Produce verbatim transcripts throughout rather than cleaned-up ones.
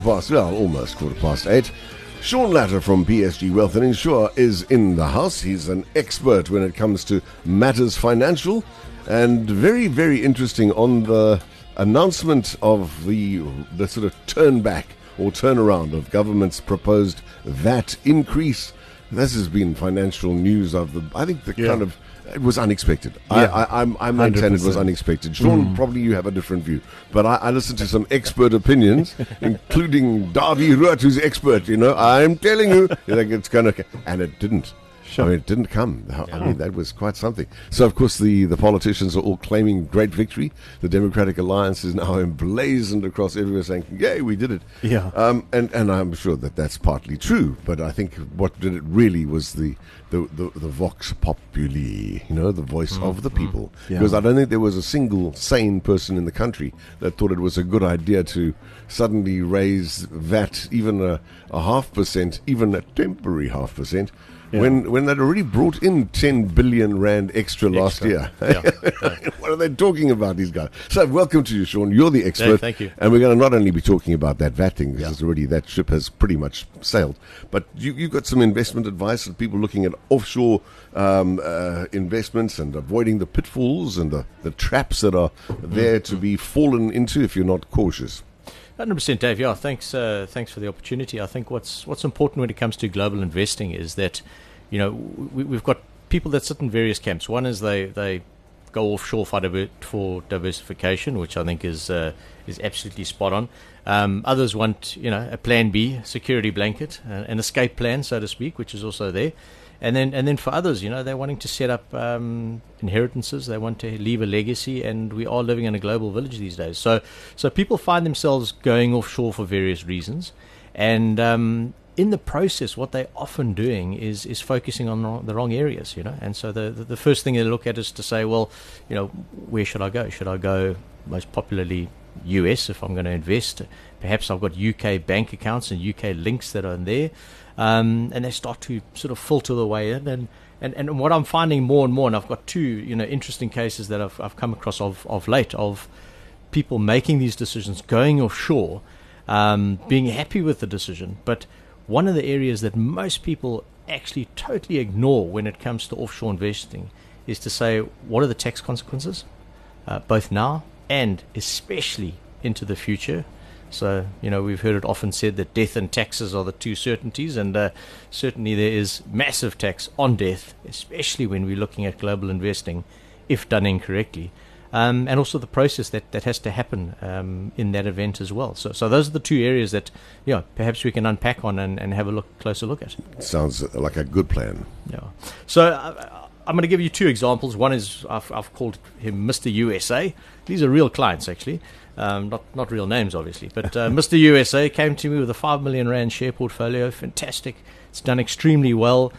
Past, well, almost quarter past eight. Sean Latter from P S G Wealth and Insure is in the house. He's an expert when it comes to matters financial, and very, very interesting on the announcement of the the sort of turn back or turnaround of government's proposed V A T increase. This has been financial news of the. I think the yeah. kind of. It was unexpected. Yeah. I, I, I'm, I maintain it was unexpected. Sean, mm. probably you have a different view. But I, I listened to some expert opinions, including Davy Root, who's expert, you know. I'm telling you, you think it's going to... And it didn't. Sure. I mean, it didn't come. I yeah. mean, that was quite something. So, of course, the, the politicians are all claiming great victory. The Democratic Alliance is now emblazoned across everywhere saying, yay, we did it. Yeah. Um, and, and I'm sure that that's partly true. But I think what did it really was the, the, the, the vox populi, you know, the voice mm, of the people. Mm, yeah. Because I don't think there was a single sane person in the country that thought it was a good idea to suddenly raise V A T even a, a half percent, even a temporary half percent, Yeah. When when they'd already brought in ten billion rand extra, extra. last year. Yeah. Yeah. What are they talking about, these guys? So welcome to you, Sean. You're the expert. Yeah, thank you. And we're going to not only be talking about that V A T thing, because yeah. it's already that ship has pretty much sailed, but you, you've got some investment advice and people looking at offshore um, uh, investments and avoiding the pitfalls and the, the traps that are there mm-hmm. to be fallen into if you're not cautious. one hundred percent, Dave. Yeah, thanks. Uh, thanks for the opportunity. I think what's what's important when it comes to global investing is that, you know, we, we've got people that sit in various camps. One is they, they go offshore for, diver- for diversification, which I think is uh, is absolutely spot on. Um, others want, you know, a plan B, security blanket, uh, an escape plan, so to speak, which is also there. And then, and then for others, you know, they're wanting to set up um, inheritances. They want to leave a legacy, and we are living in a global village these days. So, so people find themselves going offshore for various reasons, and um, in the process, what they're often doing is is focusing on the wrong areas, you know. And so the, the the first thing they look at is to say, well, you know, where should I go? Should I go most popularly U S if I'm going to invest? Perhaps I've got U K bank accounts and U K links that are in there. Um, and they start to sort of filter the way in, and, and, and what I'm finding more and more, and I've got two you know interesting cases that I've I've come across of, of late of people making these decisions, going offshore, um, being happy with the decision. But one of the areas that most people actually totally ignore when it comes to offshore investing is to say, what are the tax consequences, uh, both now and especially into the future. So, you know, we've heard it often said that death and taxes are the two certainties, and uh, certainly there is massive tax on death, especially when we're looking at global investing, if done incorrectly, um, and also the process that, that has to happen um, in that event as well. So, so those are the two areas that, yeah, perhaps we can unpack on and, and have a look closer look at. Sounds like a good plan. Yeah. So uh, I'm going to give you two examples. One is I've, I've called him Mister U S A. These are real clients, actually. Um, not not real names, obviously, but uh, Mister U S A came to me with a five million rand share portfolio. Fantastic! It's done extremely well.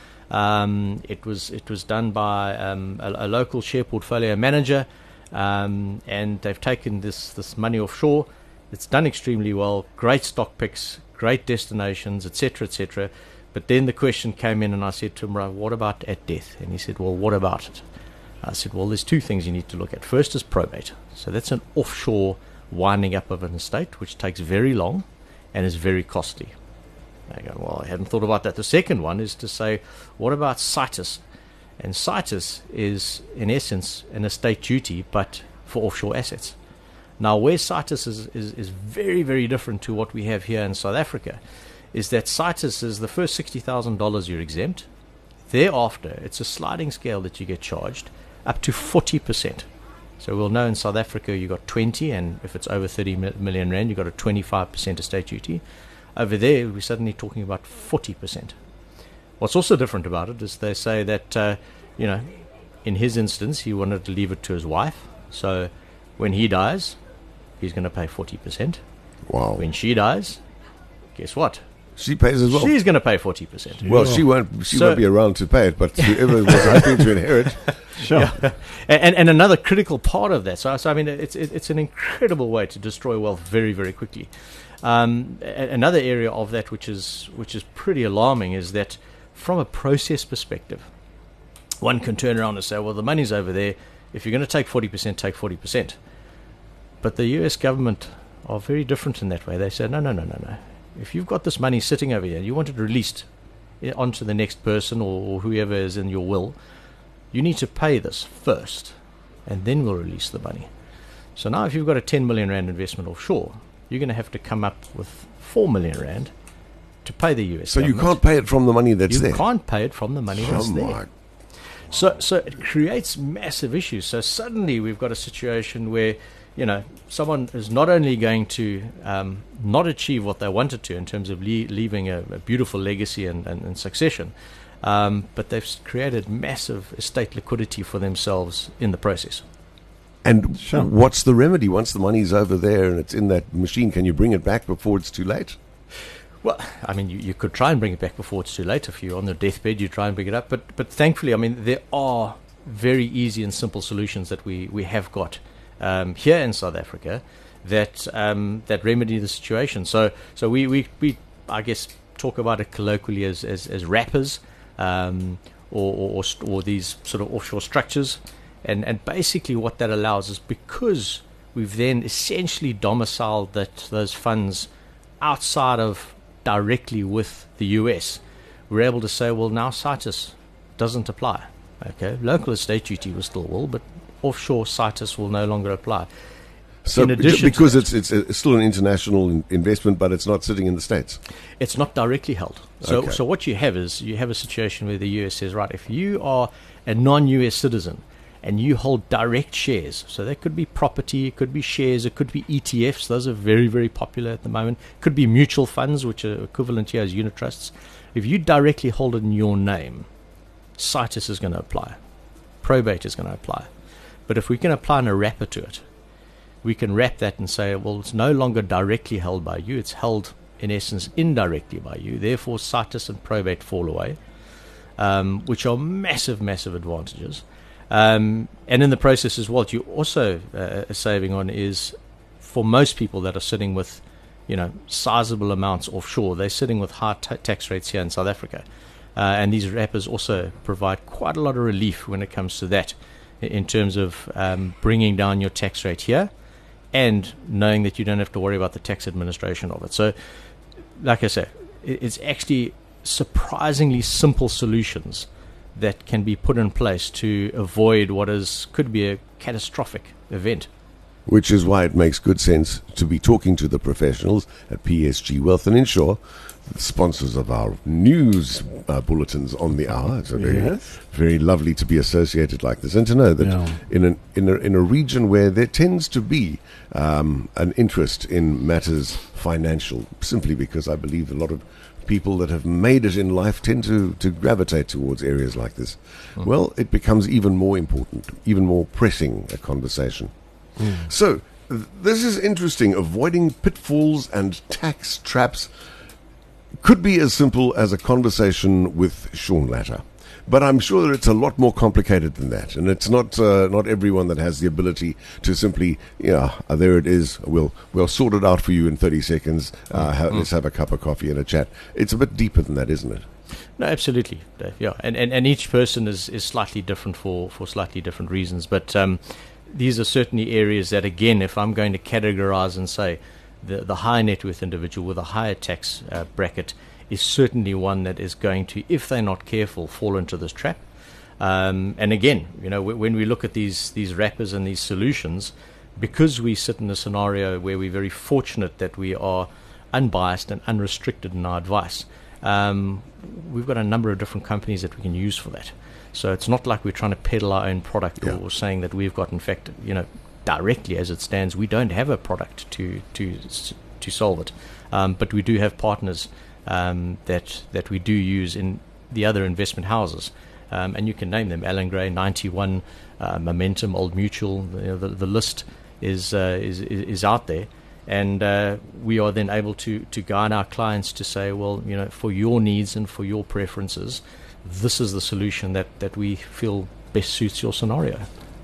Um, it was it was done by um, a, a local share portfolio manager, um, and they've taken this this money offshore. It's done extremely well. Great stock picks, great destinations, et cetera, et cetera. But then the question came in, and I said to him, "Right, what about at death?" And he said, "Well, what about it?" I said, "Well, there's two things you need to look at. First is probate. So that's an offshore winding up of an estate, which takes very long and is very costly." I go, well, I hadn't thought about that. The second one is to say, what about situs? And situs is, in essence, an estate duty, but for offshore assets. Now, where situs is, is, is very, very different to what we have here in South Africa, is that situs is the first sixty thousand dollars you're exempt. Thereafter, it's a sliding scale that you get charged up to forty percent. So we'll know in South Africa you got twenty, and if it's over thirty million rand, you got a twenty-five percent estate duty. Over there, we're suddenly talking about forty percent. What's also different about it is they say that, uh, you know, in his instance, he wanted to leave it to his wife. So when he dies, he's going to pay forty percent. Wow. When she dies, guess what? She pays as well. She's going to pay forty percent. Well, she won't. She so, won't be around to pay it, but whoever was hoping to inherit. Sure. Yeah. And and another critical part of that. So, so I mean, it's it's an incredible way to destroy wealth very very quickly. Um, another area of that which is which is pretty alarming is that from a process perspective, one can turn around and say, well, the money's over there. If you're going to take forty percent, take forty percent. But the U S government are very different in that way. They say, no, no, no, no, no. if you've got this money sitting over here and you want it released onto the next person or, or whoever is in your will, you need to pay this first, and then we'll release the money. So now if you've got a ten million rand investment offshore, you're going to have to come up with four million rand to pay the U S So government. you can't pay it from the money that's you there? You can't pay it from the money that's oh there. My. So, so it creates massive issues. So suddenly we've got a situation where, you know, someone is not only going to um, not achieve what they wanted to in terms of le- leaving a, a beautiful legacy and, and, and succession, um, but they've created massive estate liquidity for themselves in the process. And Sure. what's the remedy? Once the money's over there and it's in that machine, can you bring it back before it's too late? Well, I mean, you, you could try and bring it back before it's too late. If you're on the deathbed, you try and bring it up. But but thankfully, I mean, there are very easy and simple solutions that we, we have got um, here in South Africa that um, that remedy the situation. So so we, we, we I guess, talk about it colloquially as as, as wrappers um, or, or, or, st- or these sort of offshore structures. And and basically what that allows is, because we've then essentially domiciled that those funds outside of directly with the U S, we're able to say, well, now CITES doesn't apply. Okay, local estate duty will still will, but offshore CITES will no longer apply. So In addition because to it's, it's it's still an international in- investment, but it's not sitting in the States. It's not directly held. So Okay. so what you have is you have a situation where the U S says, right, if you are a non-U S citizen and you hold direct shares, so that could be property, it could be shares, it could be E T Fs, those are very, very popular at the moment, it could be mutual funds, which are equivalent here as unit trusts. If you directly hold it in your name, CITES is going to apply, probate is going to apply. But if we can apply a wrapper to it, we can wrap that and say, well, it's no longer directly held by you, it's held in essence indirectly by you, therefore CITES and probate fall away, um, which are massive, massive advantages. Um, and in the process as well, what you also uh, are saving on is, for most people that are sitting with, you know, sizable amounts offshore, they're sitting with high t- tax rates here in South Africa. Uh, and these wrappers also provide quite a lot of relief when it comes to that, in terms of um, bringing down your tax rate here and knowing that you don't have to worry about the tax administration of it. So, like I say, it, it's actually surprisingly simple solutions that can be put in place to avoid what is could be a catastrophic event. Which is why it makes good sense to be talking to the professionals at P S G Wealth and Insure, the sponsors of our news uh, bulletins on the hour. It's a very, Yes. very lovely to be associated like this, and to know that Yeah. in an in a in a region where there tends to be um, an interest in matters financial, simply because I believe a lot of people that have made it in life tend to, to gravitate towards areas like this. Mm. Well, it becomes even more important, even more pressing a conversation. Mm. So, th- this is interesting. Avoiding pitfalls and tax traps could be as simple as a conversation with Sean Latter. But I'm sure that it's a lot more complicated than that. And it's not uh, not everyone that has the ability to simply, yeah, uh, there it is. We'll, we'll sort it out for you in thirty seconds. Uh, ha- let's have a cup of coffee and a chat. It's a bit deeper than that, isn't it? No, absolutely, Dave. Yeah, and, and, and each person is, is slightly different for, for slightly different reasons. But um, these are certainly areas that, again, if I'm going to categorize and say the, the high net worth individual with a higher tax uh, bracket is certainly one that is going to, if they're not careful, fall into this trap. Um, and again, you know, w- when we look at these these wrappers and these solutions, because we sit in a scenario where we're very fortunate that we are unbiased and unrestricted in our advice, um, we've got a number of different companies that we can use for that. So it's not like we're trying to peddle our own product Yeah. or, or saying that we've got, in fact, you know, directly as it stands, we don't have a product to to to solve it. Um, but we do have partners um, that that we do use in the other investment houses. Um, and you can name them: Allan Gray, ninety-one, uh, Momentum, Old Mutual. You know, the, the list is, uh, is is is out there, and uh, we are then able to to guide our clients to say, well, you know, for your needs and for your preferences, this is the solution that that we feel best suits your scenario.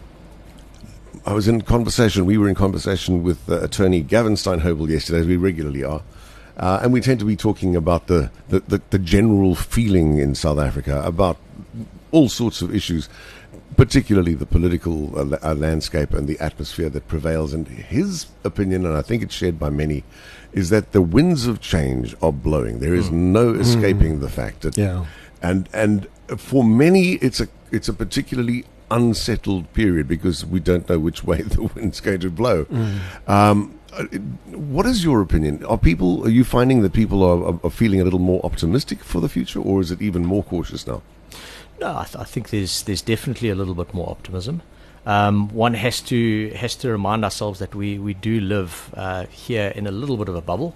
I was in conversation, we were in conversation with uh, attorney Gavin Steinhobel yesterday, as we regularly are. Uh, and we tend to be talking about the, the, the, the general feeling in South Africa about all sorts of issues, particularly the political uh, la- uh, landscape and the atmosphere that prevails. And his opinion, and I think it's shared by many, is that the winds of change are blowing. There is mm. no escaping mm. the fact that, yeah. and and for many, it's a it's a particularly unsettled period because we don't know which way the wind's going to blow. Mm. Um, what is your opinion? Are people? Are you finding that people are, are feeling a little more optimistic for the future, or is it even more cautious now? No, I, th- I think there's there's definitely a little bit more optimism. Um, one has to has to remind ourselves that we we do live uh, here in a little bit of a bubble.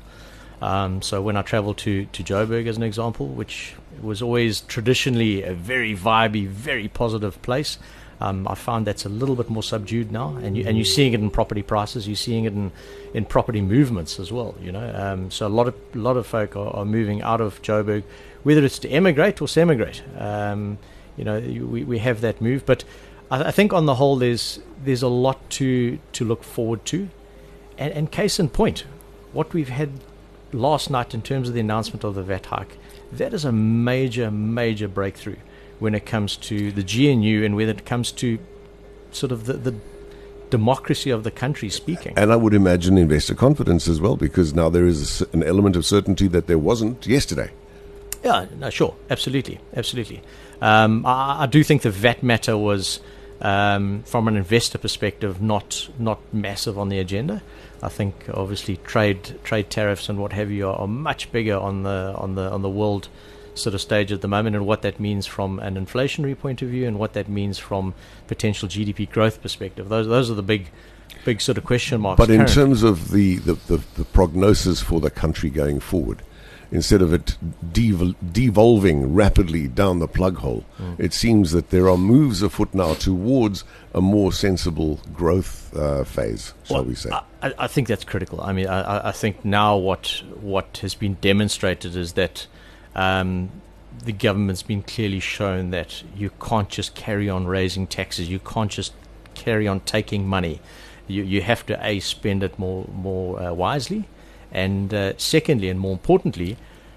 Um, so when I travel to to Joburg, as an example, which was always traditionally a very vibey, very positive place, um, I found that's a little bit more subdued now, and you and you're seeing it in property prices, you're seeing it in, in property movements as well. You know, um, so a lot of a lot of folk are, are moving out of Joburg, whether it's to emigrate or semigrate. Um, you know, we we have that move, but I, I think on the whole, there's there's a lot to to look forward to, and, and case in point, what we've had last night in terms of the announcement of the V A T hike, that is a major, major breakthrough when it comes to the G N U and when it comes to sort of the, the democracy of the country speaking. And I would imagine investor confidence as well, because now there is a, an element of certainty that there wasn't yesterday. Yeah, no, sure, absolutely, absolutely. Um, I, I do think the V A T matter was, um, from an investor perspective, not not massive on the agenda. I think obviously trade trade tariffs and what have you are, are much bigger on the on the on the world sort of stage at the moment, and what that means from an inflationary point of view, and what that means from potential G D P growth perspective. Those those are the big big sort of question marks. But in currently. terms of the, the, the, the prognosis for the country going forward, instead of it devol- devolving rapidly down the plug hole, mm. it seems that there are moves afoot now towards a more sensible growth uh, phase, shall well, we say. I, I think that's critical. I mean, I, I think now what what has been demonstrated is that um, the government's been clearly shown that you can't just carry on raising taxes. You can't just carry on taking money. You you have to, A, spend it more, more uh, wisely, and uh, secondly, and more importantly,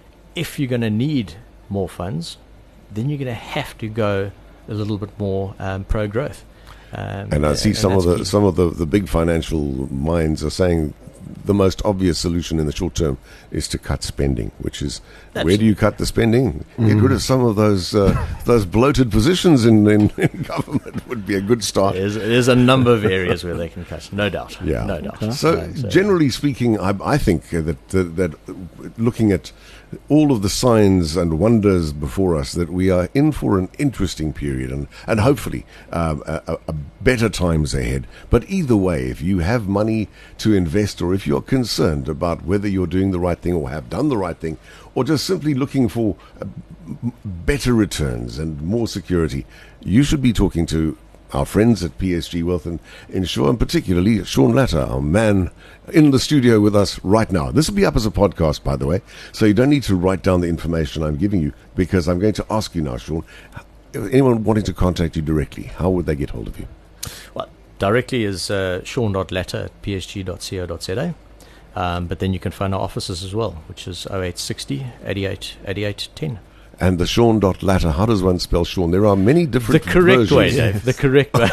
if you're going to need more funds, then you're going to have to go a little bit more um, pro-growth. Um, and I see and some of the key. some of the, the big financial minds are saying the most obvious solution in the short term is to cut spending, which is That's where do you cut the spending? Mm. Get rid of some of those uh, those bloated positions in, in, in government would be a good start. There's, there's a number of areas where they can cut, no doubt. Yeah, no doubt. Okay. So, no, so generally speaking, I, I think that, that that looking at all of the signs and wonders before us, that we are in for an interesting period, and, and hopefully um, a, a better times ahead. But either way, if you have money to invest, or if you're concerned about whether you're doing the right thing or have done the right thing, or just simply looking for uh, better returns and more security, you should be talking to our friends at P S G Wealth and Insure, and particularly Sean Latter, our man in the studio with us right now. This will be up as a podcast, by the way, so you don't need to write down the information I'm giving you, because I'm going to ask you now, Sean, anyone wanting to contact you directly, how would they get hold of you? Well, directly is uh, sean dot latter at p s g dot co dot z a. Um, but then you can phone our offices as well, which is oh eight sixty, eighty-eight, eighty-eight, ten. And the Sean dot Latter, how does one spell Sean? There are many different The correct versions. way, Dave. The correct way.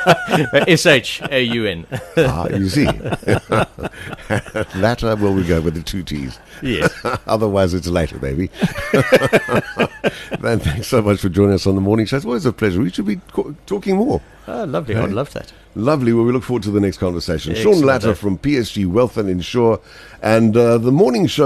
S H A U N. Ah, you see. Latter, well, we go with the two T's. Yes. Otherwise, it's later, baby. Man, thanks so much for joining us on the morning show. It's always a pleasure. We should be co- talking more. Oh, lovely. Hey? I'd love that. Lovely. Well, we look forward to the next conversation. Excellent. Sean Latter from P S G Wealth and Insure, and uh, the morning show.